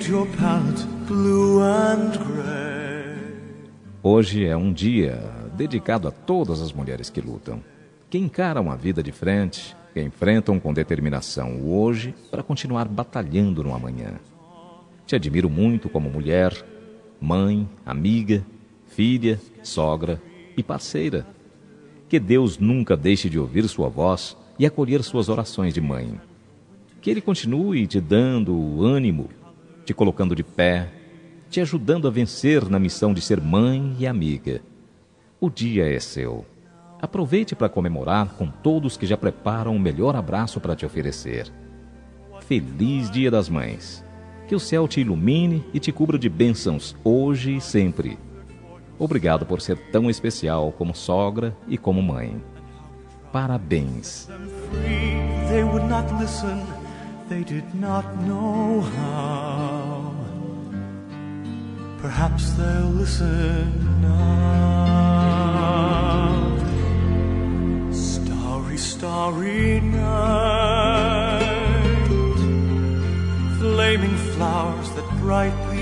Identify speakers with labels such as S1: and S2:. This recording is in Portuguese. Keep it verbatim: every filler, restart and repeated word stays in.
S1: paint your palette blue and gray.
S2: Hoje é um dia dedicado a todas as mulheres que lutam, que encaram a vida de frente, que enfrentam com determinação o hoje para continuar batalhando no amanhã. Te admiro muito como mulher, mãe, amiga, filha, sogra e parceira. Que Deus nunca deixe de ouvir sua voz e acolher suas orações de mãe. Que Ele continue te dando ânimo, te colocando de pé, te ajudando a vencer na missão de ser mãe e amiga. O dia é seu. Aproveite para comemorar com todos que já preparam o melhor abraço para te oferecer. Feliz Dia das Mães. Que o céu te ilumine e te cubra de bênçãos hoje e sempre. Obrigado por ser tão especial como sogra e como mãe. Parabéns.
S1: They would not listen, they did not know how. Perhaps they'll listen now. Starry, starry night, flaming flowers that brightly